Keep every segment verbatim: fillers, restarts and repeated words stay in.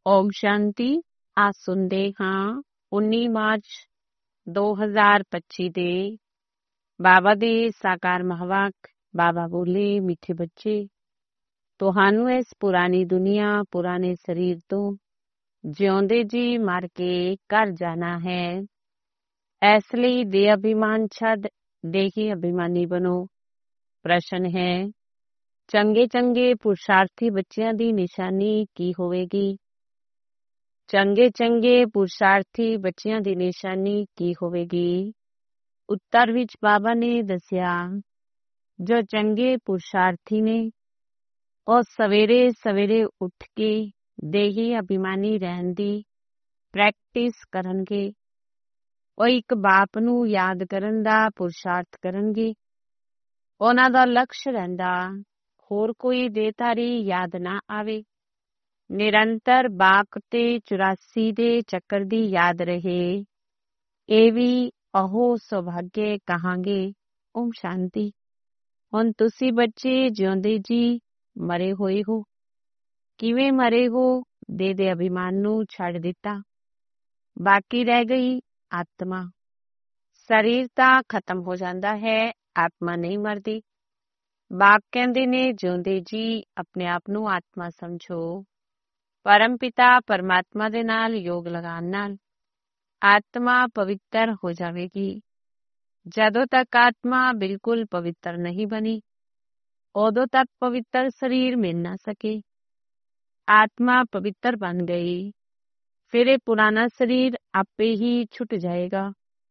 ਓਮ ਸ਼ਾਂਤੀ। ਆ ਸੁਣਦੇ ਹਾਂ ਉੱਨੀ ਮਾਰਚ ਦੋ ਹਜ਼ਾਰ ਪੱਚੀ ਦੇ ਬਾਬਾ ਦੇ ਸਾਕਾਰ ਮਹਾਵਾਕ। ਬਾਬਾ ਬੋਲੇ, ਮਿੱਠੇ ਬੱਚੇ, ਤੁਹਾਨੂੰ ਇਸ ਪੁਰਾਣੀ ਦੁਨੀਆ, ਪੁਰਾਣੇ ਸਰੀਰ ਤੋਂ ਜਿਉਂਦੇ ਜੀ ਮਰ ਕੇ ਘਰ ਜਾਣਾ ਹੈ। ਇਸ ਲਈ ਦੇ ਅਭਿਮਾਨ ਛੱਡ ਦੇਹੀ ਅਭਿਮਾਨੀ ਬਣੋ। ਪ੍ਰਸ਼ਨ ਹੈ, ਚੰਗੇ ਚੰਗੇ ਪੁਰਸ਼ਾਰਥੀ ਬੱਚਿਆਂ ਦੀ ਨਿਸ਼ਾਨੀ ਕੀ ਹੋਵੇਗੀ? ਚੰਗੇ ਚੰਗੇ ਪੁਰਸ਼ਾਰਥੀ ਬੱਚਿਆਂ ਦੀ ਨਿਸ਼ਾਨੀ ਕੀ ਹੋਵੇਗੀ? ਉੱਤਰ ਵਿੱਚ ਬਾਬਾ ਨੇ ਦੱਸਿਆ, ਜੋ ਚੰਗੇ ਪੁਰਸ਼ਾਰਥੀ ਨੇ ਉਹ ਸਵੇਰੇ ਸਵੇਰੇ ਉੱਠ ਕੇ ਦੇਹੀ ਅਭਿਮਾਨੀ ਰਹਿਣ ਦੀ ਪ੍ਰੈਕਟਿਸ ਕਰਨਗੇ। ਉਹ ਇੱਕ ਬਾਪ ਨੂੰ ਯਾਦ ਕਰਨ ਦਾ ਪੁਰਸ਼ਾਰਥ ਕਰਨਗੇ। ਉਹਨਾਂ ਦਾ ਲਕਸ਼ ਰਹਿੰਦਾ ਹੋਰ ਕੋਈ ਦੇਹਧਾਰੀ ਯਾਦ ਨਾ ਆਵੇ। ਨਿਰੰਤਰ ਬਾਪ ਤੇ ਚੁਰਾਸੀ ਦੇ ਚੱਕਰ ਦੀ ਯਾਦ ਰਹੇ। ਇਹ ਵੀ ਅਹੋ ਸੁਭਾਗੇ ਕਹਾਂਗੇ। ਓਮ ਸ਼ਾਂਤੀ। ਹੁਣ ਤੁਸੀਂ ਬੱਚੇ ਜਿਉਂਦੇ ਜੀ ਮਰੇ ਹੋਏ ਹੋ। ਕਿਵੇਂ ਮਰੇ ਹੋ? ਦੇਹ ਦੇ ਅਭਿਮਾਨ ਨੂੰ ਛੱਡ ਦਿੱਤਾ। ਬਾਕੀ ਰਹਿ ਗਈ ਆਤਮਾ। ਸਰੀਰ ਤਾਂ ਖਤਮ ਹੋ ਜਾਂਦਾ ਹੈ, ਆਤਮਾ ਨਹੀਂ ਮਰਦੀ। ਬਾਪ ਕਹਿੰਦੇ ਨੇ ਜਿਉਂਦੇ ਜੀ ਆਪਣੇ ਆਪ ਨੂੰ ਆਤਮਾ ਸਮਝੋ। ਪਰਮ ਪਿਤਾ ਪਰਮਾਤਮਾ ਦੇ ਨਾਲ ਯੋਗ ਲਗਾਉਣ ਨਾਲ ਆਤਮਾ ਪਵਿੱਤਰ ਹੋ ਜਾਵੇਗੀ। ਜਦੋਂ ਤੱਕ ਆਤਮਾ ਬਿਲਕੁਲ ਪਵਿੱਤਰ ਨਹੀਂ ਬਣੀ, ਉਦੋਂ ਤੱਕ ਪਵਿੱਤਰ ਸਰੀਰ ਮਿਲ ਨਾ ਸਕੇ। ਆਤਮਾ ਪਵਿੱਤਰ ਬਣ ਗਈ, ਫਿਰ ਇਹ ਪੁਰਾਣਾ ਸਰੀਰ ਆਪੇ ਹੀ ਛੁੱਟ ਜਾਏਗਾ।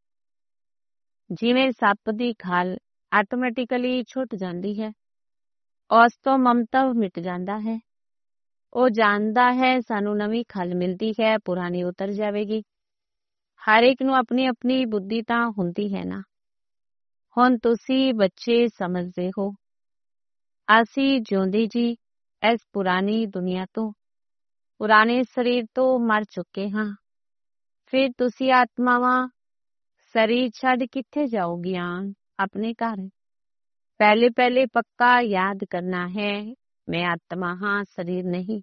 ਜਿਵੇਂ ਸੱਪ ਦੀ ਖਾਲ ਆਟੋਮੈਟਿਕਲੀ ਛੁੱਟ ਜਾਂਦੀ ਹੈ, ਉਸ ਤੋਂ ਮਮਤਾ ਮਿਟ ਜਾਂਦਾ ਹੈ। ਉਹ ਜਾਣਦਾ ਹੈ ਸਾਨੂੰ ਨਵੀਂ ਖਲ ਮਿਲਦੀ ਹੈ, ਪੁਰਾਣੀ ਉਤਰ ਜਾਵੇਗੀ। ਹਰ ਇੱਕ ਨੂੰ ਆਪਣੀ ਆਪਣੀ ਬੁੱਧੀ ਤਾਂ ਹੁੰਦੀ ਹੈ ਨਾ। ਹੁਣ ਤੁਸੀਂ ਬੱਚੇ ਸਮਝਦੇ ਹੋ, ਅਸੀਂ ਜਿਉਂਦੇ ਜੀ ਇਸ ਪੁਰਾਣੀ ਦੁਨੀਆ ਤੋਂ, ਪੁਰਾਣੇ ਸਰੀਰ ਤੋਂ ਮਰ ਚੁੱਕੇ ਹਾਂ। ਫਿਰ ਤੁਸੀਂ ਆਤਮਾਵਾਂ ਸਰੀਰ ਛੱਡ ਕਿੱਥੇ ਜਾਓਗੀਆਂ? ਆਪਣੇ ਘਰ। ਪਹਿਲੇ ਪਹਿਲੇ ਪੱਕਾ ਯਾਦ ਕਰਨਾ ਹੈ, ਮੈਂ ਆਤਮਾ ਹਾਂ, ਸਰੀਰ ਨਹੀਂ।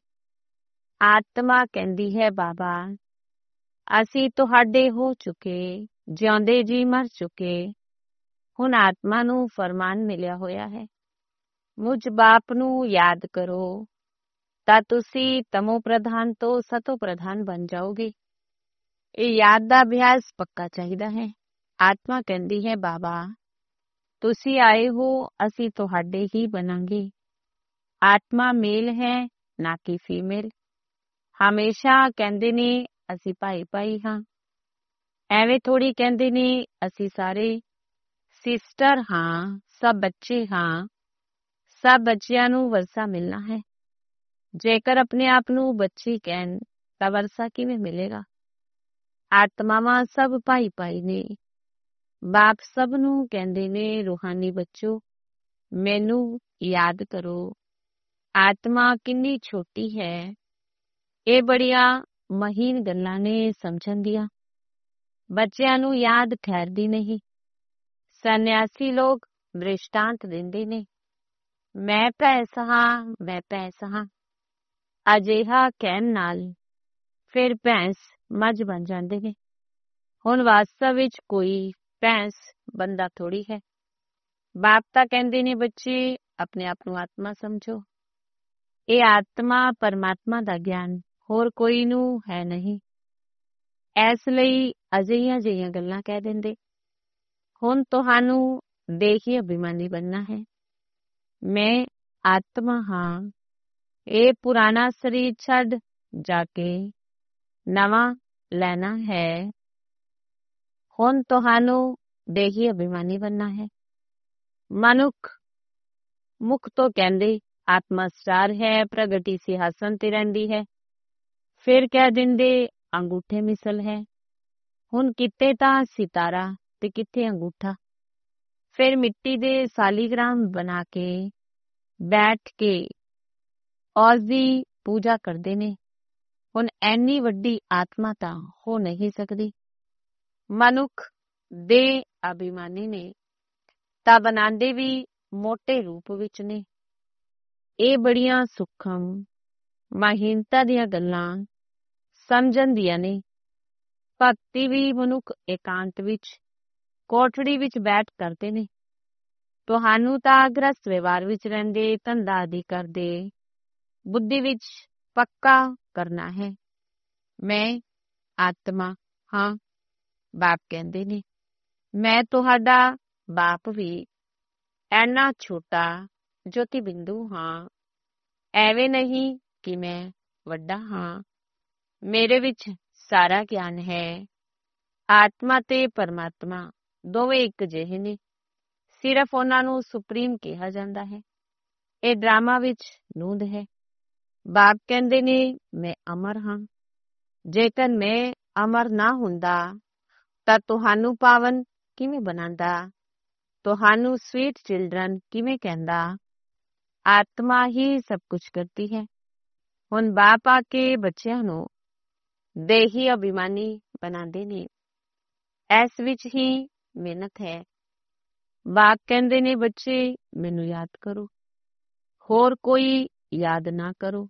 ਆਤਮਾ ਕਹਿੰਦੀ ਹੈ, ਬਾਬਾ ਅਸੀਂ ਤੁਹਾਡੇ ਹੋ ਚੁੱਕੇ, ਜਿਉਂਦੇ ਜੀ ਮਰ ਚੁੱਕੇ। ਹੁਣ ਆਤਮਾ ਨੂੰ ਫਰਮਾਨ ਮਿਲਿਆ ਹੋਇਆ ਹੈ, ਮੁਝ ਬਾਪ ਨੂੰ ਯਾਦ ਕਰੋ, ਤਾਂ ਤੁਸੀਂ ਤਮੋ ਪ੍ਰਧਾਨ ਤੋਂ ਸਤੋ ਪ੍ਰਧਾਨ ਬਣ ਜਾਓਗੇ। ਇਹ ਯਾਦ ਦਾ ਅਭਿਆਸ ਪੱਕਾ ਚਾਹੀਦਾ ਹੈ। ਆਤਮਾ ਕਹਿੰਦੀ ਹੈ, ਬਾਬਾ ਤੁਸੀਂ ਆਏ ਹੋ, ਅਸੀਂ ਤੁਹਾਡੇ ਹੀ ਬਣਾਂਗੇ। ਆਤਮਾ ਮੇਲ ਹੈ, ਨਾ ਕਿ ਫੀਮੇਲ। ਹਮੇਸ਼ਾ ਕਹਿੰਦੇ ਨੇ ਅਸੀਂ ਭਾਈ ਭਾਈ ਹਾਂ। ਐਵੇਂ ਥੋੜੀ ਕਹਿੰਦੇ ਨੇ ਅਸੀਂ ਸਾਰੇ ਸਿਸਟਰ ਹਾਂ, ਸਭ ਬੱਚੇ ਹਾਂ। ਸਭ ਬੱਚਿਆਂ ਨੂੰ ਵਰਸਾ ਮਿਲਣਾ ਹੈ। ਜੇਕਰ ਆਪਣੇ ਆਪ ਨੂੰ ਬੱਚੇ ਕਹਿਣ ਤਾਂ ਵਰਸਾ ਕਿਵੇਂ ਮਿਲੇਗਾ? ਆਤਮਾਵਾਂ ਸਭ ਭਾਈ ਭਾਈ ਨੇ। ਬਾਪ ਸਭ ਨੂੰ ਕਹਿੰਦੇ ਨੇ, ਰੂਹਾਨੀ ਬੱਚੋ ਮੈਨੂੰ ਯਾਦ ਕਰੋ। ਆਤਮਾ ਕਿੰਨੀ ਛੋਟੀ ਹੈ। ਇਹ ਬੜੀਆਂ ਮਹੀਨ ਗੱਲਾਂ ਨੇ ਸਮਝਣ ਦੀਆਂ। ਬੱਚਿਆਂ ਨੂੰ ਯਾਦ ਠਹਿਰਦੀ ਨਹੀਂ। ਸੰਨਿਆਸੀ ਲੋਕ ਦ੍ਰਿਸ਼ਟਾਂਤ ਦਿੰਦੇ ਨੇ, ਮੈਂ ਭੈਂਸ ਹਾਂ, ਮੈਂ ਭੈਂਸ ਹਾਂ। ਅਜਿਹਾ ਕਹਿਣ ਨਾਲ ਫਿਰ ਭੈਂਸ ਮੱਝ ਬਣ ਜਾਂਦੇ ਨੇ। ਹੁਣ ਵਾਸਤਵ ਵਿੱਚ ਕੋਈ ਭੈਂਸ ਬੰਦਾ ਥੋੜੀ ਹੈ। ਬਾਪ ਤਾਂ ਕਹਿੰਦੇ ਨੇ ਬੱਚੇ ਆਪਣੇ ਆਪ ਨੂੰ ਆਤਮਾ ਸਮਝੋ। ਇਹ ਆਤਮਾ ਪਰਮਾਤਮਾ ਦਾ ਗਿਆਨ ਹੋਰ ਕੋਈ ਨੂੰ ਹੈ ਨਹੀਂ। ਇਸ ਲਈ ਅਜਿਹੀਆਂ ਅਜਿਹੀਆਂ ਗੱਲਾਂ ਕਹਿ ਦਿੰਦੇ। ਹੁਣ ਤੁਹਾਨੂੰ ਦੇਹੀ ਅਭਿਮਾਨੀ ਬਣਨਾ ਹੈ। ਮੈਂ ਆਤਮਾ ਹਾਂ। ਇਹ ਪੁਰਾਣਾ ਸਰੀਰ ਛੱਡ ਜਾ ਕੇ ਨਵਾਂ ਲੈਣਾ ਹੈ। ਹੁਣ ਤੁਹਾਨੂੰ ਦੇਹੀ ਅਭਿਮਾਨੀ ਬਣਨਾ ਹੈ। ਮਨੁੱਖ ਮੁਖ ਤੋਂ ਕਹਿੰਦੇ ਆਤਮਾ ਸਟਾਰ ਹੈ, ਪ੍ਰਗਟੀ ਸਿੰਘਾਸਨ ਤੇ ਰਹਿੰਦੀ ਹੈ। ਫਿਰ ਕਹਿ ਦਿੰਦੇ ਅੰਗੂਠੇ ਮਿਸਲ ਹੈ। ਹੁਣ ਕਿਤੇ ਤਾਂ ਸਿਤਾਰਾ ਤੇ ਕਿੱਥੇ ਅੰਗੂਠਾ। ਫਿਰ ਮਿੱਟੀ ਦੇ ਸਾਲੀਗ੍ਰਾਮ ਬਣਾ ਕੇ ਬੈਠ ਕੇ ਉਸ ਦੀ ਪੂਜਾ ਕਰਦੇ ਨੇ। ਹੁਣ ਐਨੀ ਵੱਡੀ ਆਤਮਾ ਤਾਂ ਹੋ ਨਹੀਂ ਸਕਦੀ। ਮਨੁੱਖ ਦੇ ਅਭਿਮਾਨੀ ਨੇ ਤਾਂ ਬਣਾਉਂਦੇ ਵੀ ਮੋਟੇ ਰੂਪ ਵਿੱਚ ਨੇ। ਇਹ ਬੜੀਆਂ ਸੂਖਮ ਮਹੀਨਤਾ ਦੀਆਂ ਗੱਲਾਂ ਸਮਝਣ ਦੀਆਂ ਨੇ। ਭਗਤੀ ਵੀ ਮਨੁੱਖ ਇਕਾਂਤ ਵਿੱਚ ਕੋਠੜੀ ਵਿੱਚ ਬੈਠ ਕਰਦੇ ਨੇ। ਤੁਹਾਨੂੰ ਤਾਂ ਗ੍ਰਸਤ ਵਿਵਹਾਰ ਵਿੱਚ ਰਹਿੰਦੇ, ਧੰਦਾ ਆਦਿ ਕਰਦੇ, ਬੁੱਧੀ ਵਿੱਚ ਪੱਕਾ ਕਰਨਾ ਹੈ। ਮੈਂ ਆਤਮਾ ਹਾਂ, ਬਾਪ ਕਹਿੰਦੇ ਨੇ। ਮੈਂ ਤੁਹਾਡਾ ਬਾਪ ਵੀ ਐਨਾ ਛੋਟਾ ਜੋਤੀ ਬਿੰਦੂ ਹਾਂ। ਐਵੇਂ ਨਹੀਂ ਕਿ ਮੈਂ ਵੱਡਾ ਹਾਂ। ਮੇਰੇ ਵਿੱਚ ਸਾਰਾ ਗਿਆਨ ਹੈ। ਆਤਮਾ ਤੇ ਪਰਮਾਤਮਾ ਦੋਵੇਂ ਇੱਕ ਜਿਹੇ ਨੇ, ਸਿਰਫ ਉਹਨਾਂ ਨੂੰ ਸੁਪਰੀਮ ਕਿਹਾ ਜਾਂਦਾ ਹੈ। ਇਹ ਡਰਾਮਾ ਵਿੱਚ ਨੂੰਦ ਹੈ। ਬਾਪ ਕਹਿੰਦੇ ਨੇ ਮੈਂ ਅਮਰ ਹਾਂ। ਜੇਕਰ ਮੈਂ ਅਮਰ ਨਾ ਹੁੰਦਾ ਤਾਂ ਤੁਹਾਨੂੰ ਪਾਵਨ ਕਿਵੇਂ ਬਣਾਉਂਦਾ, ਤੁਹਾਨੂੰ ਸਵੀਟ ਚਿਲਡਰਨ ਕਿਵੇਂ ਕਹਿੰਦਾ। ਆਤਮਾ ਹੀ ਸਭ ਕੁਝ ਕਰਦੀ ਹੈ। ਹੁਣ ਬਾਪ ਆ ਕੇ ਬੱਚਿਆਂ ਨੂੰ ਦੇਹੀ ਅਭਿਮਾਨੀ ਬਣਾਉਂਦੇ ਨੇ। ਇਸ ਵਿੱਚ ਹੀ ਮਿਹਨਤ ਹੈ। ਬਾਪ ਕਹਿੰਦੇ ਨੇ ਬੱਚੇ ਮੈਨੂੰ ਯਾਦ ਕਰੋ, ਹੋਰ ਕੋਈ ਯਾਦ ਨਾ ਕਰੋ।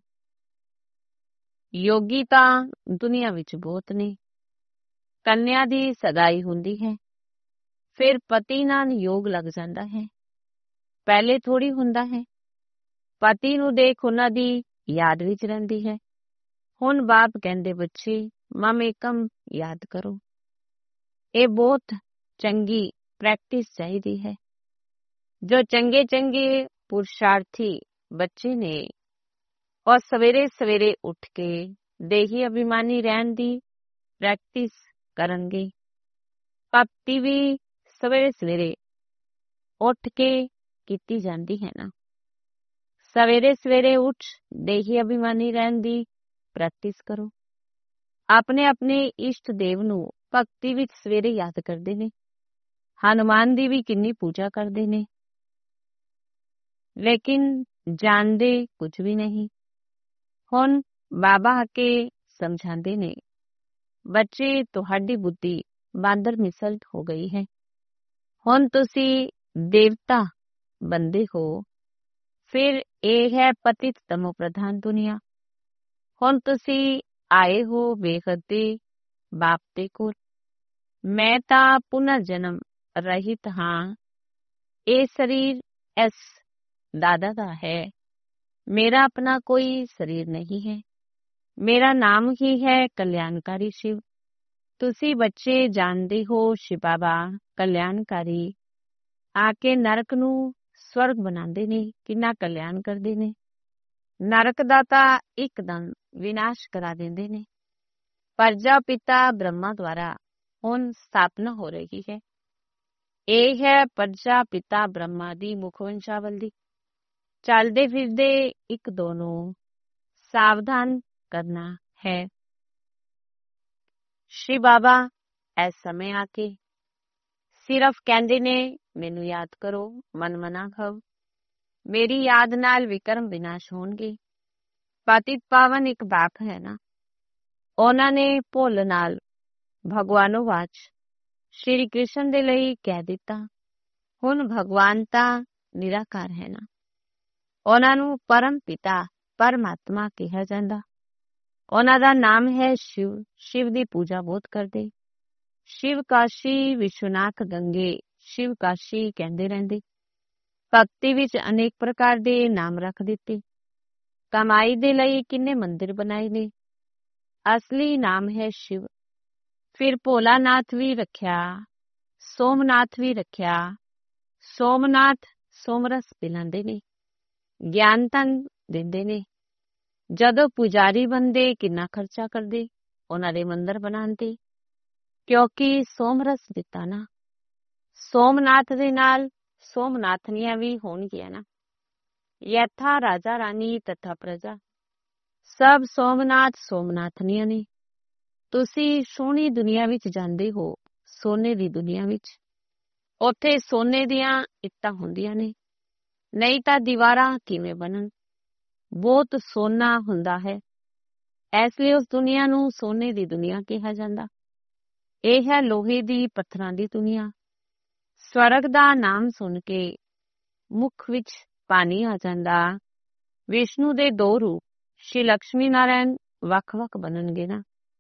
ਯੋਗੀ ਤਾਂ ਦੁਨੀਆ ਵਿੱਚ ਬਹੁਤ ਨੇ। ਕੰਨਿਆ ਦੀ ਸਗਾਈ ਹੁੰਦੀ ਹੈ, ਫਿਰ ਪਤੀ ਨਾਲ ਯੋਗ ਲੱਗ ਜਾਂਦਾ ਹੈ। ਪਹਿਲੇ ਥੋੜੀ ਹੁੰਦਾ ਹੈ। ਪਤੀ ਨੂੰ ਦੇਖ ਉਹਨਾਂ ਦੀ ਯਾਦ ਵਿੱਚ ਰਹਿੰਦੀ ਹੈ। ਹੁਣ ਬਾਪ ਕਹਿੰਦੇ ਬੱਚੇ ਮਮ ਏਕਮ ਯਾਦ ਕਰੋ। ਇਹ ਬਹੁਤ ਚੰਗੀ ਪ੍ਰੈਕਟਿਸ ਚਾਹੀਦੀ ਹੈ। ਜੋ ਚੰਗੇ ਚੰਗੇ ਪੁਰਸ਼ਾਰਥੀ ਬੱਚੇ ਨੇ ਉਹ ਸਵੇਰੇ ਸਵੇਰੇ ਉੱਠ ਕੇ ਦੇਹੀ ਅਭਿਮਾਨੀ ਰਹਿਣ ਦੀ ਪ੍ਰੈਕਟਿਸ ਕਰਨਗੇ। ਭਗਤੀ ਵੀ ਸਵੇਰੇ ਸਵੇਰੇ ਉੱਠ ਕੇ ਕੀਤੀ ਜਾਂਦੀ ਹੈ ਨਾ। ਸਵੇਰੇ ਸਵੇਰੇ ਉੱਠ ਦੇਹੀ ਅਭਿਮਾਨੀ ਰਹਿਣ ਦੀ ਪ੍ਰੈਕਟਿਸ ਕਰੋ। ਆਪਣੇ ਆਪਣੇ ਇਸ਼ਟ ਦੇਵ ਨੂੰ ਭਗਤੀ ਵਿੱਚ ਸਵੇਰੇ ਯਾਦ ਕਰਦੇ ਨੇ। ਹਨੂਮਾਨ ਦੀ ਵੀ ਕਿੰਨੀ ਪੂਜਾ ਕਰਦੇ ਨੇ, ਲੇਕਿਨ ਜਾਣਦੇ ਕੁਝ ਵੀ ਨਹੀਂ। ਹੁਣ ਬਾਬਾ ਆ ਕੇ ਸਮਝਾਉਂਦੇ ਨੇ ਬੱਚੇ ਤੁਹਾਡੀ ਬੁੱਧੀ ਬਾਂਦਰ ਮਿਸਲ ਹੋ ਗਈ ਹੈ। ਹੁਣ ਤੁਸੀਂ ਦੇਵਤਾ ਬੰਦੇ ਹੋ। ਫਿਰ ਇਹ ਹੈ ਪਤਿਤ ਤਮੋ ਪ੍ਰਧਾਨ ਦੁਨੀਆ। ਹੁਣ ਤੁਸੀਂ ਆਏ ਹੋ ਬੇਖਤ ਦੇ ਬਾਪ ਦੇ ਕੋਲ। ਮੈਂ ਤਾਂ ਪੁਨਰ ਜਨਮ ਰਹਿਤ ਹਾਂ। ਇਹ ਸਰੀਰ ਇਸ ਦਾਦਾ ਦਾ ਹੈ। ਮੇਰਾ ਆਪਣਾ ਕੋਈ ਸਰੀਰ ਨਹੀਂ ਹੈ। ਮੇਰਾ ਨਾਮ ਹੀ ਹੈ ਕਲਿਆਣਕਾਰੀ ਸ਼ਿਵ। ਤੁਸੀਂ ਬੱਚੇ ਜਾਣਦੇ ਹੋ ਸ਼ਿਵ ਬਾਬਾ ਕਲਿਆਣਕਾਰੀ ਆ ਕੇ ਨਰਕ ਨੂੰ ਸਵਰਗ ਬਣਾਉਂਦੇ ਨੇ। ਕਿੰਨਾ ਕਲਿਆਣ ਕਰਦੇ ਨੇ। ਨਰਕ ਦਾ ਤਾਂ ਇੱਕਦਮ ਵਿਨਾਸ਼ ਕਰਾ ਦਿੰਦੇ ਨੇ। ਪ੍ਰਜਾ ਪਿਤਾ ਬ੍ਰਹਮਾ ਦੁਆਰਾ ਹੁਣ ਸਥਾਪਨਾ ਹੋ ਰਹੀ ਹੈ। ਇਹ ਹੈ ਪ੍ਰਜਾ ਪਿਤਾ ਬ੍ਰਹਮਾ ਦੀ ਮੁੱਖ ਵੰਸ਼ਾਵਲੀ। ਚੱਲਦੇ ਫਿਰਦੇ ਇੱਕ ਦੋ ਨੂੰ ਸਾਵਧਾਨ ਕਰਨਾ ਹੈ। ਸ਼੍ਰੀ ਬਾਬਾ ਇਸ ਸਮੇਂ ਆ ਕੇ ਸਿਰਫ ਕਹਿੰਦੇ ਨੇ ਮੈਨੂੰ ਯਾਦ ਕਰੋ, ਮਨ ਮਨਾ ਖਵ। ਮੇਰੀ ਯਾਦ ਨਾਲ ਵਿਕਰਮ ਵਿਨਾਸ਼ ਹੋਣਗੇ। ਪਤਿਤ ਪਾਵਨ ਇੱਕ ਬਾਪ ਹੈ ਨਾ। ਉਹਨਾਂ ਨੇ ਭੁੱਲ ਨਾਲ ਭਗਵਾਨੋਵਾਚ ਸ਼੍ਰੀ ਕ੍ਰਿਸ਼ਨ ਦੇ ਲਈ ਕਹਿ ਦਿੱਤਾ। ਹੁਣ ਭਗਵਾਨ ਤਾਂ ਨਿਰਾਕਾਰ ਹੈ ਨਾ। ਉਹਨਾਂ ਨੂੰ ਪਰਮ ਪਿਤਾ ਪਰਮਾਤਮਾ ਕਿਹਾ ਜਾਂਦਾ। ਉਹਨਾਂ ਦਾ ਨਾਮ ਹੈ ਸ਼ਿਵ। ਸ਼ਿਵ ਦੀ ਪੂਜਾ ਬਹੁਤ ਕਰਦੇ। ਸ਼ਿਵ ਕਾਸ਼ੀ ਵਿਸ਼ਵਨਾਥ ਗੰਗੇ ਸ਼ਿਵ ਕਾਸ਼ੀ ਕਹਿੰਦੇ ਰਹਿੰਦੇ। ਭਗਤੀ ਵਿੱਚ ਅਨੇਕ ਪ੍ਰਕਾਰ ਦੇ ਨਾਮ ਰੱਖ ਦਿੱਤੇ। ਕਮਾਈ ਦੇ ਲਈ ਕਿੰਨੇ ਮੰਦਿਰ ਬਣਾਏ ਨੇ। ਅਸਲੀ ਨਾਮ ਹੈ ਸ਼ਿਵ। ਫਿਰ ਭੋਲਾਨਾਥ ਵੀ ਰੱਖਿਆ, ਸੋਮਨਾਥ ਵੀ ਰੱਖਿਆ। ਸੋਮਨਾਥ ਸੋਮਰਸ ਪਿਲਾਉਂਦੇ ਨੇ, ਗਿਆਨ ਧਨ ਦਿੰਦੇ ਨੇ। ਜਦੋਂ ਪੁਜਾਰੀ ਬੰਦੇ ਕਿੰਨਾ ਖਰਚਾ ਕਰਦੇ ਉਹਨਾਂ ਦੇ ਮੰਦਿਰ ਬਣਾਉਣ ਤੇ, ਕਿਉਂਕਿ ਸੋਮਰਸ ਦਿੱਤਾ ਨਾ। ਸੋਮਨਾਥ ਦੇ ਨਾਲ ਸੋਮਨਾਥਨੀਆਂ ਵੀ ਹੋਣਗੀਆਂ ਨਾ। ਯਥਾ ਰਾਜਾ ਰਾਣੀ ਤਥਾ ਪ੍ਰਜਾ, ਸਭ ਸੋਮਨਾਥ ਸੋਮਨਾਥਨੀਆਂ ਨੇ। ਤੁਸੀਂ ਸੋਹਣੀ ਦੁਨੀਆ ਵਿੱਚ ਜਾਂਦੇ ਹੋ, ਸੋਨੇ ਦੀ ਦੁਨੀਆ ਵਿੱਚ। ਉੱਥੇ ਸੋਨੇ ਦੀਆਂ ਇੱਟਾਂ ਹੁੰਦੀਆਂ ਨੇ, ਨਹੀਂ ਤਾਂ ਦੀਵਾਰਾਂ ਕਿਵੇਂ ਬਣਨ। ਬਹੁਤ ਸੋਨਾ ਹੁੰਦਾ ਹੈ, ਇਸ ਲਈ ਉਸ ਦੁਨੀਆ ਨੂੰ ਸੋਨੇ ਦੀ ਦੁਨੀਆ ਕਿਹਾ ਜਾਂਦਾ। ਇਹ ਹੈ ਲੋਹੇ ਦੀ ਪੱਥਰਾਂ ਦੀ ਦੁਨੀਆ। ਸਵਰਗ ਦਾ ਨਾਮ ਸੁਣ ਕੇ ਮੁੱਖ ਵਿੱਚ ਪਾਣੀ ਆ ਜਾਂਦਾ। ਵਿਸ਼ਨੂੰ ਦੇ ਦੋ ਰੂਪ ਸ਼੍ਰੀ ਲਕਸ਼ਮੀ ਨਾਰਾਇਣ ਵੱਖ ਵੱਖ ਬਣਨਗੇ ਨਾ।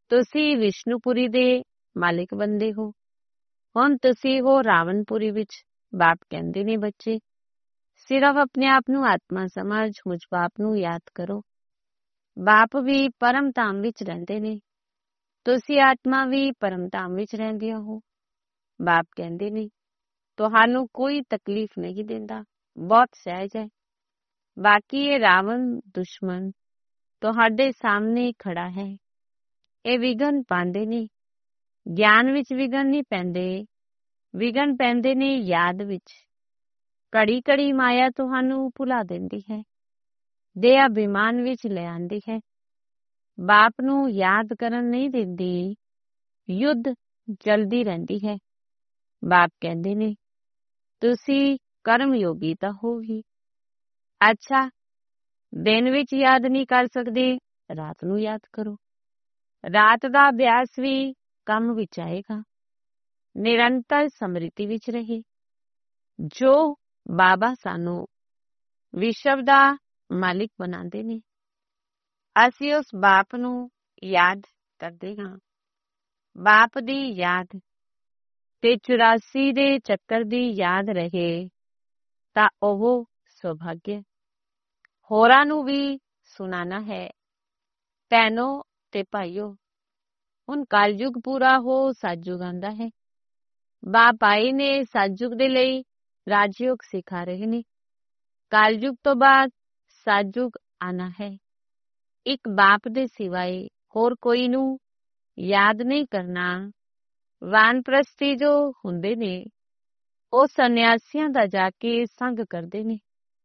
ਤੁਸੀਂ ਵਿਸ਼ਨੂਪੁਰੀ ਦੇ ਮਾਲਿਕ ਬੰਦੇ ਹੋ। ਹੁਣ ਤੁਸੀਂ ਹੋ ਰਾਵਣਪੁਰੀ ਵਿੱਚ। ਬਾਪ ਕਹਿੰਦੇ ਨੇ ਬੱਚੇ ਸਿਰਫ ਆਪਣੇ ਆਪ ਨੂੰ ਆਤਮਾ ਸਮਝ, ਮੁਝ ਬਾਪ ਨੂੰ ਯਾਦ ਕਰੋ। ਬਾਪ ਵੀ ਪਰਮ ਧਾਮ ਵਿੱਚ ਰਹਿੰਦੇ ਨੇ, ਤੁਸੀਂ ਆਤਮਾ ਵੀ ਪਰਮ ਧਾਮ ਵਿੱਚ ਰਹਿੰਦੀਆਂ ਹੋ। ਬਾਪ ਕਹਿੰਦੇ ਨੇ ਤੁਹਾਨੂੰ ਕੋਈ ਤਕਲੀਫ ਨਹੀਂ ਦਿੰਦਾ, ਬਹੁਤ ਸਹਿਜ ਹੈ। ਬਾਕੀ ਇਹ ਰਾਵਣ ਦੁਸ਼ਮਣ ਤੁਹਾਡੇ ਸਾਹਮਣੇ ਖੜਾ ਹੈ। ਇਹ ਵਿਘਨ ਪਾਉਂਦੇ ਨੇ, ਗਿਆਨ ਵਿੱਚ ਵਿਘਨ ਨਹੀਂ ਪੈਂਦੇ, ਵਿਘਨ ਪੈਂਦੇ ਨੇ ਯਾਦ ਵਿੱਚ। ਘੜੀ ਘੜੀ ਮਾਇਆ ਤੁਹਾਨੂੰ ਭੁਲਾ ਦਿੰਦੀ ਹੈ, ਦੇ ਅਭਿਮਾਨ ਵਿੱਚ ਲੈ ਆਂਦੀ ਹੈ। ਬਾਪ ਨੂੰ ਯਾਦ ਕਰਨ ਨਹੀਂ ਦਿੰਦੀ, ਯੁੱਧ ਚਲਦੀ ਰਹਿੰਦੀ ਹੈ। ਬਾਪ ਕਹਿੰਦੇ ਨੇ ਤੁਸੀਂ ਕਰਮ ਯੋਗੀ ਤਾਂ ਹੋ ਹੀ। ਅੱਛਾ, ਦਿਨ ਵਿੱਚ ਯਾਦ ਨਹੀਂ ਕਰ ਸਕਦੇ, ਰਾਤ ਨੂੰ ਯਾਦ ਕਰੋ। ਰਾਤ ਦਾ ਅਭਿਆਸ ਵੀ ਕੰਮ ਵਿੱਚ ਆਏਗਾ, ਨਿਰੰਤਰ ਸਮ੍ਰਿਤੀ ਵਿੱਚ ਰਹੇ। ਜੋ ਬਾਬਾ ਸਾਨੂੰ ਵਿਸ਼ਵ ਦਾ ਮਾਲਿਕ ਬਣਾਉਂਦੇ ਨੇ, ਅਸੀਂ ਉਸ ਬਾਪ ਨੂੰ ਯਾਦ ਕਰਦੇ ਹਾਂ। ਬਾਪ ਦੀ ਯਾਦ ਤੇ ਚੁਰਾਸੀ ਦੇ ਚੱਕਰ ਦੀ ਯਾਦ ਰਹੇ ਤਾਂ ਉਹ ਸੁਭਾਗਿਆ। ਹੋਰਾਂ ਨੂੰ ਵੀ ਸੁਣਾਣਾ ਹੈ। ਭੈਣੋ ਤੇ ਭਾਈਓ, ਹੁਣ ਕਲਯੁਗ ਪੂਰਾ ਹੋ, ਸਤਯੁਗ ਆਉਂਦਾ ਹੈ। ਬਾਪ ਆਏ ਨੇ ਸਤਯੁਗ ਦੇ ਲਈ, ਰਾਜਯੋਗ ਸਿਖਾ ਰਹੇ ਨੇ। ਕਲਯੁਗ ਤੋਂ ਬਾਅਦ ਸਤਯੁਗ ਆਣਾ ਹੈ। ਇੱਕ ਬਾਪ ਦੇ ਸਿਵਾਏ ਹੋਰ ਕੋਈ ਨੂੰ ਯਾਦ ਨਹੀਂ ਕਰਨਾ। ਵਾਨਪ੍ਰਸਤੀ ਜੋ ਹੁੰਦੇ ਨੇ ਉਹ ਸੰਨਿਆਸੀਆਂ ਦਾ ਜਾ ਕੇ ਸੰਗ ਕਰਦੇ ਨੇ।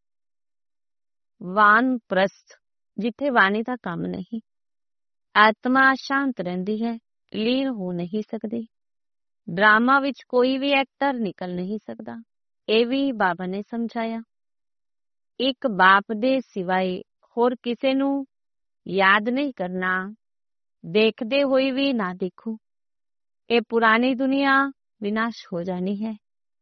ਵਾਨਪ੍ਰਸਤ ਜਿੱਥੇ ਵਾਣੀ ਦਾ ਕੰਮ ਨਹੀਂ, ਆਤਮਾ ਸ਼ਾਂਤ ਰਹਿੰਦੀ ਹੈ, ਲੀਨ ਹੋ ਨਹੀਂ ਸਕਦੀ। ਡਰਾਮਾ ਵਿੱਚ ਕੋਈ ਵੀ ਐਕਟਰ ਨਿਕਲ ਨਹੀਂ ਸਕਦਾ। ਇਹ ਵੀ ਬਾਬਾ ਨੇ ਸਮਝਾਇਆ। ਇੱਕ ਬਾਪ ਦੇ ਸਿਵਾਏ ਹੋਰ ਕਿਸੇ ਨੂੰ ਯਾਦ ਨਹੀਂ ਕਰਨਾ। ਦੇਖਦੇ ਹੋਏ ਵੀ ਨਾ ਦੇਖੋ। ਇਹ ਪੁਰਾਣੀ ਦੁਨੀਆ ਵਿਨਾਸ਼ ਹੋ ਜਾਣੀ ਹੈ,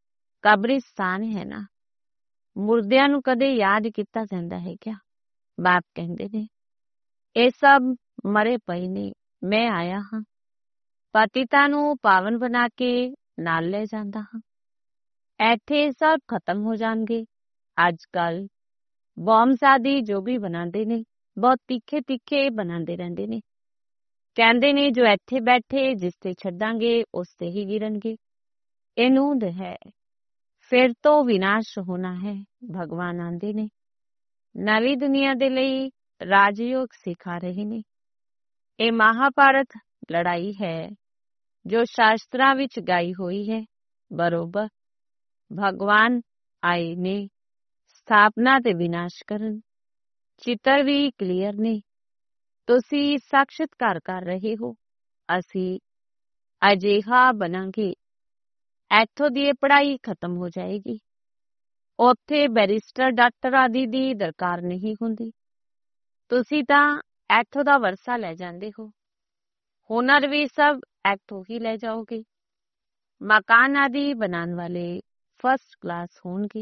ਕਬਰਿਸਤਾਨ ਹੈ ਨਾ। ਮੁਰਦਿਆਂ ਨੂੰ ਕਦੇ ਯਾਦ ਕੀਤਾ ਜਾਂਦਾ ਹੈ ਕਿਆ? ਬਾਪ ਕਹਿੰਦੇ ਨੇ ਇਹ ਸਭ ਮਰੇ ਪਏ ਨੇ, ਮੈਂ ਆਇਆ ਹਾਂ, ਪਤਿਤਾਂ ਨੂੰ ਪਾਵਨ ਬਣਾ ਕੇ ਨਾਲ ਲੈ ਜਾਂਦਾ ਹਾਂ। ਇੱਥੇ ਸਭ ਖਤਮ ਹੋ ਜਾਣਗੇ। ਅੱਜ ਕੱਲ ਬੌਮਸ ਆਦਿ ਜੋ ਵੀ ਬਣਾਉਂਦੇ ਨੇ, ਬਹੁਤ ਤਿੱਖੇ ਤਿੱਖੇ ਬਣਾਉਂਦੇ ਰਹਿੰਦੇ ਨੇ। ਕਹਿੰਦੇ ਨੇ ਜੋ ਇੱਥੇ ਬੈਠੇ ਜਿਸ ਤੇ ਛੱਡਾਂਗੇ ਉਸ ਤੇ ਹੀ ਗਿਰਨਗੇ। ਇਹ ਨੂੰਦ ਹੈ, ਫਿਰ ਤੋਂ ਵਿਨਾਸ਼ ਹੋਣਾ ਹੈ। ਭਗਵਾਨ ਆਂਦੇ ਨੇ ਨਵੀਂ ਦੁਨੀਆ ਦੇ ਲਈ ਰਾਜਯੋਗ ਸਿਖਾ ਰਹੇ ਨੇ। ਇਹ ਮਹਾਭਾਰਤ ਲੜਾਈ ਹੈ ਜੋ ਸ਼ਾਸਤਰਾਂ ਵਿੱਚ ਗਾਈ ਹੋਈ ਹੈ। ਬਰੋਬਰ ਭਗਵਾਨ ਆਏ ਨੇ ਸਥਾਪਨਾ ਤੇ ਵਿਨਾਸ਼ ਕਰਨ। ਚਿੱਤਰ ਵੀ ਕਲੀਅਰ ਨੇ। ਤੁਸੀਂ ਸਾਖਸ਼ਾਤਕਾਰ ਕਰ ਰਹੇ ਹੋ। ਅਸੀਂ ਅਜਿਹਾ ਬਣਾਂਗੇ, ਇੱਥੋਂ ਦੀ ਇਹ ਪੜ੍ਹਾਈ ਖਤਮ ਹੋ ਜਾਏਗੀ। ਉੱਥੇ ਬੈਰਿਸਟਰ ਡਾਕਟਰ ਆਦਿ ਦੀ ਦਰਕਾਰ ਨਹੀਂ ਹੁੰਦੀ। ਤੁਸੀਂ ਤਾਂ ਇੱਥੋਂ ਦਾ ਵਰਸਾ ਲੈ ਜਾਂਦੇ ਹੋ। ਹੁਨਰ ਵੀ ਸਭ ਇੱਥੋਂ ਹੀ ਲੈ ਜਾਓਗੇ। ਮਕਾਨ ਆਦਿ ਬਣਾਉਣ ਵਾਲੇ ਫਸਟ ਕਲਾਸ ਹੋਣਗੇ,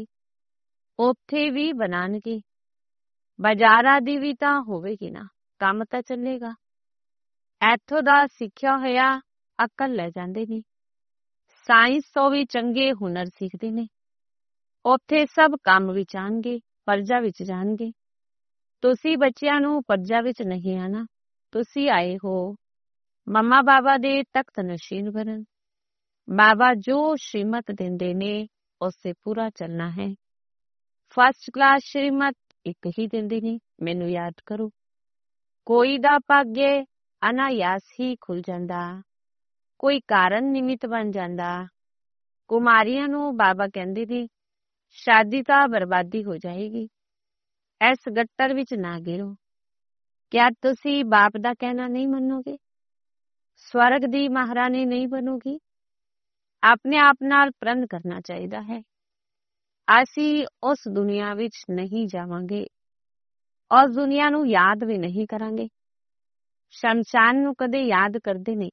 ਉੱਥੇ ਵੀ ਬਣਾਉਣਗੇ। ਬਾਜ਼ਾਰ ਆਦਿ ਵੀ ਤਾਂ ਹੋਵੇਗੀ ਨਾ, ਕੰਮ ਤਾਂ ਚੱਲੇਗਾ। ਇੱਥੋਂ ਦਾ ਸਿੱਖਿਆ ਹੋਇਆ ਅਕਲ ਲੈ ਜਾਂਦੇ ਨੇ। ਸਾਇੰਸ ਤੋਂ ਵੀ ਚੰਗੇ ਹੁਨਰ ਸਿੱਖਦੇ ਨੇ। ਉੱਥੇ ਸਭ ਕੰਮ ਵਿੱਚ ਆਉਣਗੇ, ਪਰਜਾ ਵਿੱਚ ਜਾਣਗੇ। ਤੁਸੀਂ ਬੱਚਿਆਂ ਨੂੰ ਪਰਜਾ ਵਿੱਚ ਨਹੀਂ ਆਣਾ। ਤੁਸੀਂ ਆਏ ਹੋ ਮੰਮਾ ਬਾਬਾ ਦੇ ਤਖਤ ਨਸ਼ੀਨ ਬਣਨ। ਬਾਬਾ ਜੋ ਸ਼੍ਰੀਮਤ ਦਿੰਦੇ ਨੇ ਉਸ ਤੇ ਪੂਰਾ ਚੱਲਣਾ ਹੈ। ਫਸਟ ਕਲਾਸ ਸ਼੍ਰੀਮਤ ਇੱਕ ਹੀ ਦਿੰਦੇ ਨੇ, ਮੈਨੂੰ ਯਾਦ ਕਰੋ। ਕੋਈ ਦਾ ਭਾਗਯ ਅਨਾਯਾਸ ਹੀ ਖੁੱਲ ਜਾਂਦਾ, ਕੋਈ ਕਾਰਨ ਨਿਮਿਤ ਬਣ ਜਾਂਦਾ। ਕੁਮਾਰੀਆਂ ਨੂੰ ਬਾਬਾ ਕਹਿੰਦੇ ਨੇ ਸ਼ਾਦੀ ਤਾਂ ਬਰਬਾਦੀ ਹੋ ਜਾਏਗੀ, ਇਸ ਗੱਟਰ ਵਿੱਚ ਨਾ ਗਿਰੋ। ਕਿਆ ਤੁਸੀਂ ਬਾਪ ਦਾ ਕਹਿਣਾ ਨਹੀਂ ਮੰਨੋਗੇ? ਸਵਰਗ ਦੀ ਮਹਾਰਾਣੀ ਨਹੀਂ ਬਣੋਗੀ। ਆਪਣੇ ਆਪ ਨਾਲ ਪ੍ਰਣ ਕਰਨਾ ਚਾਹੀਦਾ ਹੈ। ਅਸੀਂ ਉਸ ਦੁਨੀਆ ਵਿੱਚ ਨਹੀਂ ਜਾਵਾਂਗੇ, ਉਸ ਦੁਨੀਆ ਨੂੰ ਯਾਦ ਵੀ ਨਹੀਂ ਕਰਾਂਗੇ। ਸ਼ਮਸ਼ਾਨ ਨੂੰ ਕਦੇ ਯਾਦ ਕਰਦੇ ਨਹੀਂ।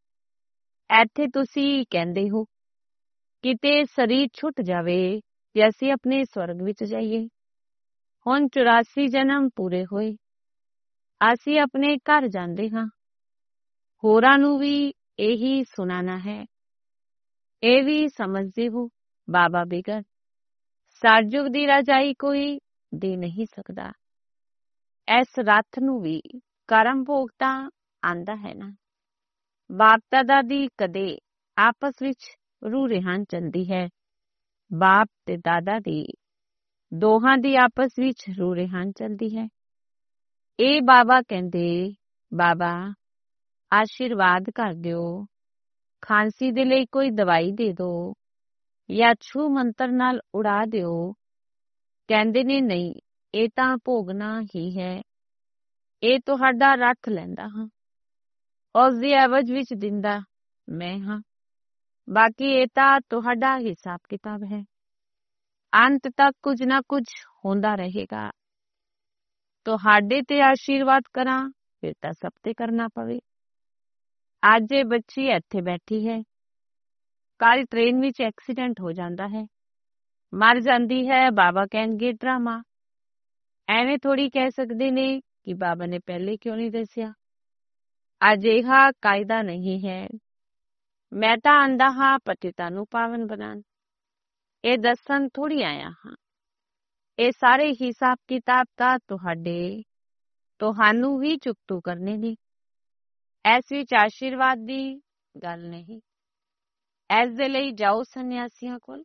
ਇੱਥੇ ਤੁਸੀਂ ਕਹਿੰਦੇ ਹੋ ਕਿਤੇ ਸਰੀਰ ਛੁੱਟ ਜਾਵੇ ਤੇ ਅਸੀਂ ਆਪਣੇ ਸਵਰਗ ਵਿੱਚ ਜਾਈਏ। ਹੁਣ ਚੁਰਾਸੀ ਜਨਮ ਪੂਰੇ ਹੋਏ, ਅਸੀਂ ਆਪਣੇ ਘਰ ਜਾਂਦੇ ਹਾਂ। ਹੋਰਾਂ ਨੂੰ ਵੀ ਇਹੀ ਸੁਣਾਣਾ ਹੈ। ਇਹ ਵੀ ਸਮਝਦੇ ਹੋ ਬਾਬਾ ਬਿਗਰ ਸਤਿਯੁਗ ਦੀ ਰਜਾਈ ਕੋਈ ਦੇ ਨਹੀਂ ਸਕਦਾ। ਇਸ ਰੱਥ ਨੂੰ ਵੀ ਕਰਮ ਭੋਗ ਤਾਂ ਆਂਦਾ ਹੈ ਨਾ। ਬਾਪ ਦਾਦਾ ਦੀ ਕਦੇ ਆਪਸ ਵਿੱਚ ਰੂ ਰਿਹਾਨ ਚਲਦੀ ਹੈ। ਬਾਪ ਤੇ ਦਾਦਾ ਦੀ ਦੋਹਾਂ ਦੀ ਆਪਸ ਵਿੱਚ ਰੂ ਰਿਹਾਨ ਚਲਦੀ ਹੈ। ਇਹ ਬਾਬਾ ਕਹਿੰਦੇ ਬਾਬਾ ਆਸ਼ੀਰਵਾਦ ਕਰ ਦਿਓ, ਖਾਂਸੀ ਦੇ ਲਈ ਕੋਈ ਦਵਾਈ ਦੇ ਦਿਓ ਜਾਂ ਛੂ ਮੰਤਰ ਨਾਲ ਉਡਾ ਦਿਓ। ਕਹਿੰਦੇ ਨੇ ਨਹੀਂ, ਇਹ ਤਾਂ ਭੋਗਣਾ ਹੀ ਹੈ। ਇਹ ਤੁਹਾਡਾ ਰੱਥ ਲੈਂਦਾ ਹਾਂ, ਉਸ ਦੀ ਐਵਜ ਵਿੱਚ ਦਿੰਦਾ ਮੈਂ ਹਾਂ। ਬਾਕੀ ਇਹ ਤਾਂ ਤੁਹਾਡਾ ਹਿਸਾਬ ਕਿਤਾਬ ਹੈ। ਅੰਤ ਤੱਕ ਕੁਝ ਨਾ ਕੁਝ ਹੁੰਦਾ ਰਹੇਗਾ। ਤੁਹਾਡੇ ਤੇ ਆਸ਼ੀਰਵਾਦ ਕਰਾਂ ਫਿਰ ਤਾਂ ਸਭ ਤੇ ਕਰਨਾ ਪਵੇ। ਅੱਜ ਇਹ ਬੱਚੀ ਇੱਥੇ ਬੈਠੀ ਹੈ, ਕੱਲ ਟ੍ਰੇਨ ਵਿੱਚ ਐਕਸੀਡੈਂਟ ਹੋ ਜਾਂਦਾ ਹੈ, ਮਰ ਜਾਂਦੀ ਹੈ। ਬਾਬਾ ਕਹਿਣਗੇ ਡਰਾਮਾ। ਐਵੇਂ ਥੋੜੀ ਕਹਿ ਸਕਦੇ ਨੇ ਕਿ ਬਾਬਾ ਨੇ ਪਹਿਲੇ ਕਿਉਂ ਨਹੀਂ ਦੱਸਿਆ। ਅਜਿਹਾ ਕਾਇਦਾ ਨਹੀਂ ਹੈ। ਮੈਂ ਤਾਂ ਆਂਦਾ ਹਾਂ ਪਤਿਤਾਂ ਨੂੰ ਪਾਵਨ ਬਣਾਉਣ, ਇਹ ਦੱਸਣ ਥੋੜੀ ਆਇਆ ਹਾਂ। ਇਹ ਸਾਰੇ ਹਿਸਾਬ ਕਿਤਾਬ ਤਾਂ ਤੁਹਾਡੇ ਤੁਹਾਨੂੰ ਹੀ ਚੁਕਤੂ ਕਰਨੇ ਨੇ। ਇਸ ਵਿੱਚ ਆਸ਼ੀਰਵਾਦ ਦੀ ਗੱਲ ਨਹੀਂ। ਇਸ ਦੇ ਲਈ ਜਾਓ ਸੰਨਿਆਸੀਆਂ ਕੋਲ।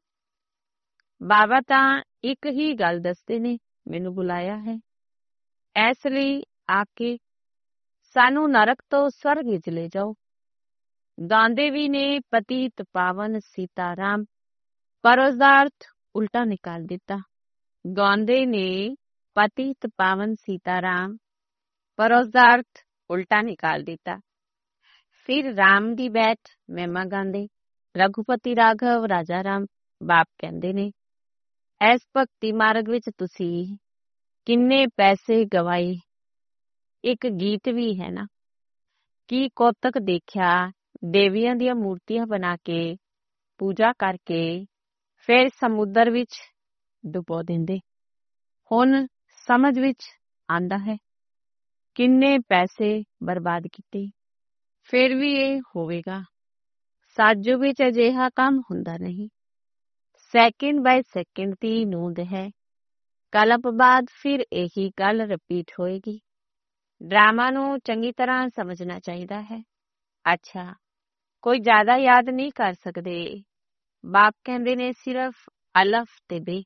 ਬਾਬਾ ਤਾਂ ਇੱਕ ਹੀ ਗੱਲ ਦੱਸਦੇ ਨੇ, ਮੈਨੂੰ ਬੁਲਾਇਆ ਹੈ ਇਸ ਲਈ ਆ ਕੇ ਸਾਨੂੰ ਨਰਕ ਤੋਂ ਸਵਰਗ ਵਿੱਚ ਲੈ ਜਾਓ। ਗਾਂਦੇ ਵੀ ਨੇ ਪਤੀਤ ਪਾਵਨ ਸੀਤਾਰਾਮ, ਪਰ ਉਸਦਾ ਅਰਥ ਉਲਟਾ ਨਿਕਾਲ ਦਿੱਤਾ। ਗਾਉਂਦੇ ਨੇ ਪਤੀਤ ਪਾਵਨ ਸੀਤਾਰਾਮ, ਪਰ ਉਸਦਾ ਅਰਥ ਉਲਟਾ ਨਿਕਾਲ ਦਿੱਤਾ। ਫਿਰ ਰਾਮ ਦੀ ਬੈਠ ਮਹਿਮਾ ਗਾਉਂਦੇ ਰਘੁਪਤੀ ਰਾਘਵ ਰਾਜਾ ਰਾਮ। ਬਾਪ ਕਹਿੰਦੇ ਨੇ ਇਸ ਭਗਤੀ ਮਾਰਗ ਵਿੱਚ ਤੁਸੀਂ ਕਿੰਨੇ ਪੈਸੇ ਗਵਾਏ। ਇੱਕ ਗੀਤ ਵੀ ਹੈ ਨਾ, ਕੀ ਕੌਤਕ ਦੇਖਿਆ ਦੇਵੀਆਂ ਦੀਆਂ ਮੂਰਤੀਆਂ ਬਣਾ ਕੇ ਪੂਜਾ ਕਰਕੇ ਫਿਰ ਸਮੁੰਦਰ ਵਿੱਚ ਡੁਬੋ ਦਿੰਦੇ। ਹੁਣ ਸਮਝ ਵਿੱਚ ਆਂਦਾ ਹੈ ਕਿੰਨੇ ਪੈਸੇ ਬਰਬਾਦ ਕੀਤੇ। ਫਿਰ ਵੀ ਇਹ ਹੋਵੇਗਾ। ਸਤਿਯੁਗ ਵਿੱਚ ਅਜਿਹਾ ਕੰਮ ਹੁੰਦਾ ਨਹੀਂ। ਸੈਕਿੰਡ ਬਾਏ ਸੈਕਿੰਡ ਦੀ ਨੂੰਦ ਹੈ। ਕਲਪ ਬਾਅਦ ਫਿਰ ਇਹੀ ਗੱਲ ਰਿਪੀਟ ਹੋਏਗੀ। ਡਰਾਮਾ ਨੂੰ ਚੰਗੀ ਤਰ੍ਹਾਂ ਸਮਝਣਾ ਚਾਹੀਦਾ ਹੈ। ਅੱਛਾ, ਕੋਈ ਜ਼ਿਆਦਾ ਯਾਦ ਨਹੀਂ ਕਰ ਸਕਦੇ। ਬਾਪ ਕਹਿੰਦੇ ਨੇ ਸਿਰਫ ਅਲਫ ਤੇ ਬੇ।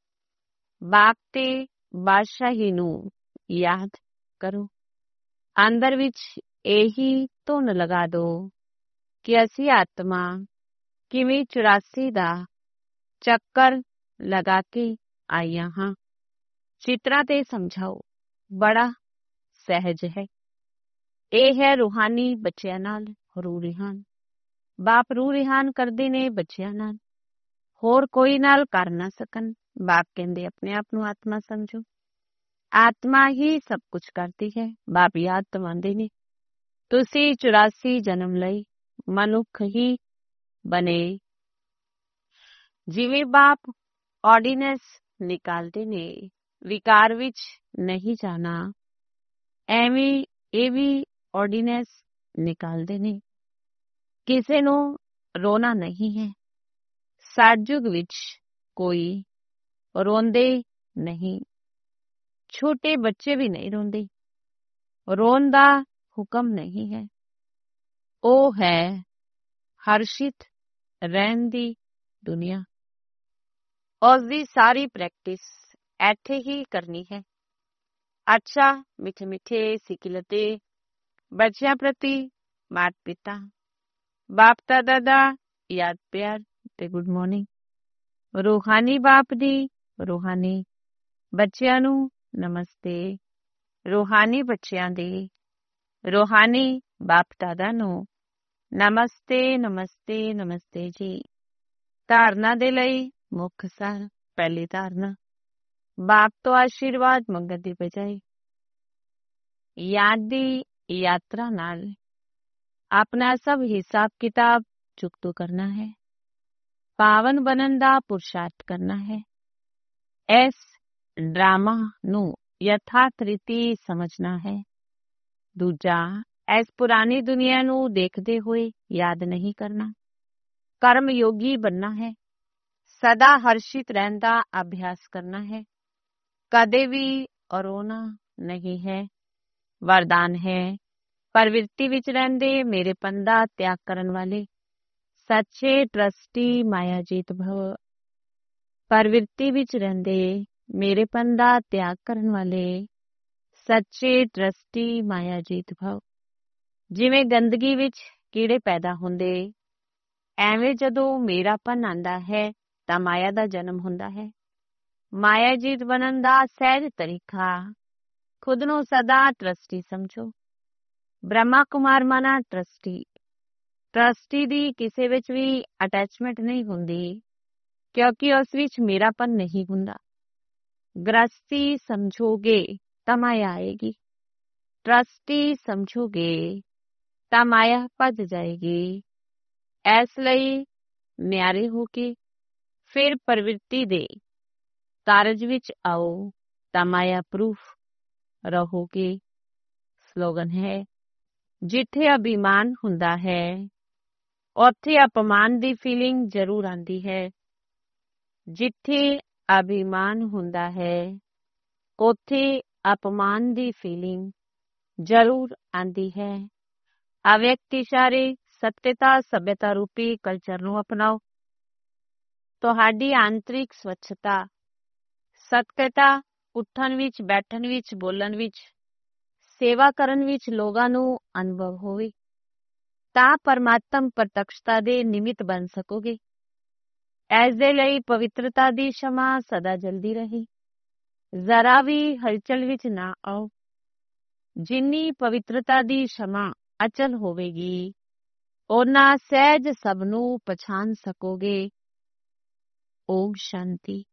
ਬਾਪ ਤੇ ਬਾਦਸ਼ਾਹੀ ਨੂੰ ਯਾਦ ਕਰੋ। ਅੰਦਰ ਵਿੱਚ ਇਹੀ ਧੁਨ ਲਗਾ ਦੋ ਕਿ ਅਸੀਂ ਆਤਮਾ ਕਿਵੇਂ ਚੁਰਾਸੀ ਦਾ ਚੱਕਰ ਲਗਾ ਕੇ ਆਈਆਂ ਹਾਂ। ਚਿੱਤਰਾਂ ਤੇ ਸਮਝਾਓ, ਬੜਾ ਸਹਿਜ ਹੈ। ਇਹ ਹੈ ਰੂਹਾਨੀ ਬੱਚਿਆਂ ਨਾਲ ਰੂ ਰਿਹਾਨ। ਬਾਪ ਰੂ ਰਿਹਾਨ ਕਰਦੇ ਨੇ ਬੱਚਿਆਂ ਨਾਲ, ਹੋਰ ਕੋਈ ਨਾਲ ਕਰ ਨਾ ਸਕਣ। ਬਾਪ ਕਹਿੰਦੇ ਆਪਣੇ ਆਪ ਨੂੰ ਆਤਮਾ ਸਮਝੋ। ਆਤਮਾ ਹੀ ਸਭ ਕੁਝ ਕਰਦੀ ਹੈ। ਬਾਪ ਯਾਦ ਦਿਵਾਉਂਦੇ ਨੇ ਤੁਸੀਂ ਚੁਰਾਸੀ ਜਨਮ ਲਈ ਮਨੁੱਖ ਹੀ ਬਣੇ। ਜਿਵੇਂ ਬਾਪ ਆਰਡੀਨੈਂਸ ਨਿਕਾਲਦੇ ਨੇ ਵਿਕਾਰ ਵਿੱਚ ਨਹੀਂ ਜਾਣਾ, ਐਵੇਂ ਇਹ ਵੀ ਆਰਡੀਨੈਂਸ ਨਿਕਾਲਦੇ ਨੇ ਕਿਸੇ ਨੂੰ ਰੋਣਾ ਨਹੀਂ ਹੈ। ਸਤਿਯੁਗ ਵਿੱਚ ਕੋਈ ਰੋਂਦੇ ਨਹੀਂ, ਛੋਟੇ ਬੱਚੇ ਵੀ ਨਹੀਂ ਰੋਂਦੇ। ਰੋਣ ਦਾ ਹੁਕਮ ਨਹੀਂ ਹੈ। ਉਹ ਹੈ ਹਰਸ਼ਿਤ ਰਹਿਣ ਦੀ ਦੁਨੀਆ। ਉਸ ਦੀ ਸਾਰੀ ਪ੍ਰੈਕਟਿਸ ਇੱਥੇ ਹੀ ਕਰਨੀ ਹੈ। ਅੱਛਾ, ਮਿੱਠੇ ਮਿੱਠੇ ਸਿੱਖਿਲਤੇ ਬੱਚਿਆਂ ਪ੍ਰਤੀ ਮਾਤਾ ਪਿਤਾ ਬਾਪ ਦਾਦਾ ਦਾ ਯਾਦ ਪਿਆਰ ਤੇ ਗੁੱਡ ਮਾਰਨਿੰਗ। ਰੂਹਾਨੀ ਬਾਪ ਦੀ ਰੂਹਾਨੀ ਬੱਚਿਆਂ ਨੂੰ ਨਮਸਤੇ। ਰੂਹਾਨੀ ਬੱਚਿਆਂ ਦੀ ਰੂਹਾਨੀ ਬਾਪ ਦਾਦਾ ਨੂੰ ਨਮਸਤੇ ਨਮਸਤੇ ਨਮਸਤੇ ਜੀ। ਧਾਰਨਾ ਦੇ ਲਈ ਮੁੱਖ ਸਾਰ। ਪਹਿਲੀ ਧਾਰਨਾ, ਬਾਪ ਤੋਂ ਆਸ਼ੀਰਵਾਦ ਮੰਗਣ ਦੀ ਬਜਾਏ ਯਾਦ ਦੀ ਯਾਤਰਾ ਨਾਲ ਆਪਣਾ ਸਭ ਹਿਸਾਬ ਕਿਤਾਬ ਚੁਕਤੂ ਕਰਨਾ ਹੈ। ਪਾਵਨ ਬਣਨ ਦਾ ਪੁਰਸ਼ਾਰਥ ਕਰਨਾ ਹੈ। ਇਸ ਡਰਾਮਾ ਨੂੰ ਯਥਾਰਥ ਰੀਤੀ ਸਮਝਣਾ ਹੈ। ਦੂਜਾ, ਇਸ ਪੁਰਾਣੀ ਦੁਨੀਆ ਨੂੰ ਦੇਖਦੇ ਹੋਏ ਯਾਦ ਨਹੀਂ ਕਰਨਾ। ਕਰਮ ਯੋਗੀ ਬਣਨਾ ਹੈ। ਸਦਾ ਹਰਸ਼ਿਤ ਰਹਿਣ ਦਾ ਅਭਿਆਸ ਕਰਨਾ ਹੈ। ਕਦੇ ਵੀ ਅਰੋਣਾ ਨਹੀਂ ਹੈ। ਵਰਦਾਨ ਹੈ, ਪ੍ਰਵਿਰਤੀ ਵਿੱਚ ਰਹਿੰਦੇ ਮੇਰੇਪਨ ਦਾ ਤਿਆਗ ਕਰਨ ਵਾਲੇ ਸੱਚੇ ਟਰਸਟੀ ਮਾਇਆ ਜੀਤ ਭਵ। ਪ੍ਰਵਿਰਤੀ ਵਿੱਚ ਰਹਿੰਦੇ ਮੇਰੇਪਨ ਦਾ ਤਿਆਗ ਕਰਨ ਵਾਲੇ ਸੱਚੇ ਟਰਸਟੀ ਮਾਇਆ ਜੀਤ ਭਵ। ਜਿਵੇਂ ਗੰਦਗੀ ਵਿੱਚ ਕੀੜੇ ਪੈਦਾ ਹੁੰਦੇ, ਐਵੇਂ ਜਦੋਂ ਮੇਰਾਪਨ ਆਉਂਦਾ ਹੈ ਤਾਂ ਮਾਇਆ ਦਾ ਜਨਮ ਹੁੰਦਾ ਹੈ। ਮਾਇਆ ਜੀਤ ਬਣਨ ਦਾ ਸਹਿਜ ਤਰੀਕਾ, ਖੁਦ ਨੂੰ ਸਦਾ ਟਰਸਟੀ ਸਮਝੋ। ਬ੍ਰਹਮਾ ਕੁਮਾਰ ਮਾਨਾ ਟਰਸਟੀ। ਟਰਸਟੀ ਦੀ ਕਿਸੇ ਵਿੱਚ ਵੀ ਅਟੈਚਮੈਂਟ ਨਹੀਂ ਹੁੰਦੀ, ਕਿਉਂਕਿ ਉਸ ਵਿੱਚ ਮੇਰਾਪਨ ਨਹੀਂ ਹੁੰਦਾ। ਗ੍ਰਸਤੀ ਸਮਝੋਗੇ ਤਾਂ ਮਾਇਆ ਆਏਗੀ। ਟਰਸਟੀ ਸਮਝੋਗੇ ਤਾਂ ਮਾਇਆ ਭੱਜ ਜਾਏਗੀ। ਇਸ ਲਈ ਨਿਆਰੇ ਹੋ ਕੇ ਫਿਰ ਪ੍ਰਵਿਰਤੀ ਦੇ ਕਾਰਜ ਵਿੱਚ ਆਓ ਤਾਂ ਮਾਇਆ ਪ੍ਰੂਫ ਰਹੋਗੇ। ਸਲੋਗਨ ਹੈ, ਜਿੱਥੇ ਅਭਿਮਾਨ ਹੁੰਦਾ ਹੈ ਉੱਥੇ ਅਪਮਾਨ ਦੀ ਫੀਲਿੰਗ ਜ਼ਰੂਰ ਆਉਂਦੀ ਹੈ। ਜਿੱਥੇ ਅਭਿਮਾਨ ਹੁੰਦਾ ਹੈ ਉੱਥੇ ਅਪਮਾਨ ਦੀ ਫੀਲਿੰਗ ਜ਼ਰੂਰ ਆਉਂਦੀ ਹੈ। ਅਵਿਅਕਤ ਇਸ਼ਾਰੇ ਸਤਿਅਤਾ ਸਭਿਅਤਾ ਰੂਪੀ ਕਲਚਰ ਨੂੰ ਅਪਣਾਓ। ਤੁਹਾਡੀ ਆਂਤਰਿਕ ਸਵੱਛਤਾ, ਸਤਿਅਤਾ ਉੱਠਣ ਵਿੱਚ, ਬੈਠਣ ਵਿੱਚ, ਬੋਲਣ ਵਿੱਚ, ਸੇਵਾ ਕਰਨ ਵਿੱਚ ਲੋਕਾਂ ਨੂੰ ਅਨੁਭਵ ਹੋਵੇ ਤਾਂ ਪਰਮਾਤਮ ਪ੍ਰਤੱਖਤਾ ਦੇ ਨਿਮਿਤ ਬਣ ਸਕੋਗੇ। ਇਸ ਦੇ ਲਈ ਪਵਿੱਤਰਤਾ ਦੀ ਸ਼ਮਾ ਸਦਾ ਜਲਦੀ ਰਹੇ। ਜ਼ਰਾ ਵੀ ਹਲਚਲ ਵਿੱਚ ਨਾ ਆਓ। ਜਿੰਨੀ ਪਵਿੱਤਰਤਾ ਦੀ ਸ਼ਮਾ ਅਚਲ ਹੋਵੇਗੀ, ਓਨਾ ਸਹਿਜ ਸਭ ਨੂੰ ਪਛਾਣ ਸਕੋਗੇ। ਓਮ ਸ਼ਾਂਤੀ।